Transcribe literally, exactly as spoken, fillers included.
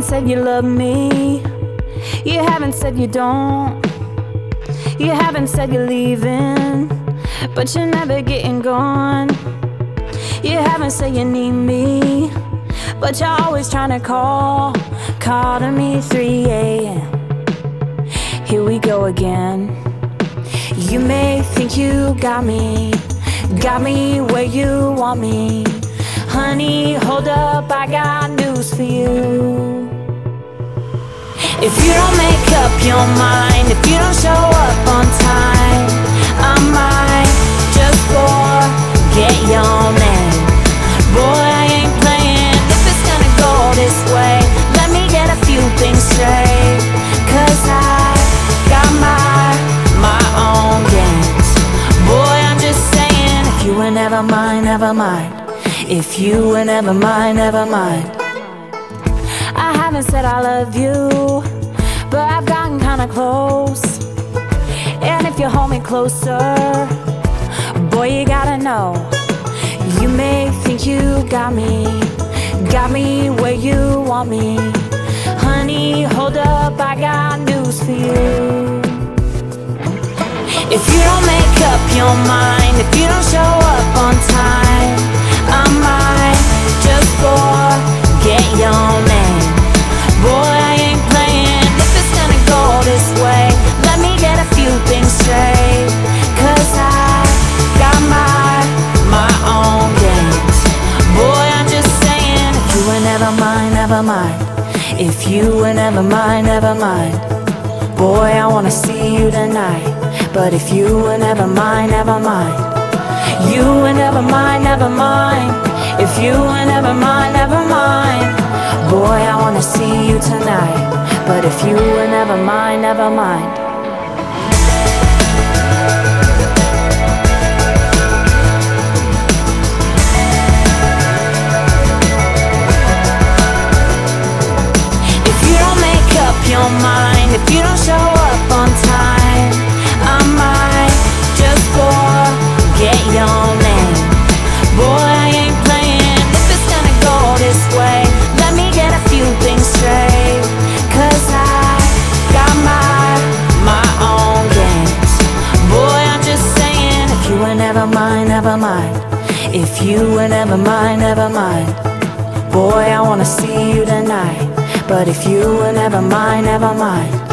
haven't said you love me. You haven't said you don't. You haven't said you're leaving, but you're never getting gone. You haven't said you need me, but you're always trying to call. Call to me three a m Here we go again. You may think you got me, got me where you want me. Honey, hold up, I got news for you. If you don't make up your mind, if you don't show up on time, I might just forget your name. Boy, I ain't playing. If it's gonna go this way, let me get a few things straight. Cause I got my, my own games. Boy, I'm just saying, if you were never mine, never mind. If you were never mine, never mind. I haven't said I love you, but I've gotten kinda close. And if you hold me closer, boy, you gotta know. You may think you got me, got me where you want me. Honey, hold up, I got news for you. If you don't make up your mind, if you don't show up on time, I might just forget your name. Boy, I ain't playing. If it's gonna go this way, let me get a few things straight. Cause I got my, my own games. Boy, I'm just saying, if you were never mine, never mind. If you were never mine, never mind. Boy, I wanna see you tonight. But if you were never mine, never mind. You were never mine, never mind. If you were never mine, never mind. Boy, I wanna see you tonight. But if you were never mine, never mind. If you don't make up your mind, if you don't show up on time, I might just forget your name. Boy, I ain't playing. If it's gonna go this way, let me get a few things straight. Cause I got my, my own games. Boy, I'm just saying, if you were never mine, never mind. If you were never mine, never mind. Boy, I wanna see you tonight. But if you were never mine, never mind.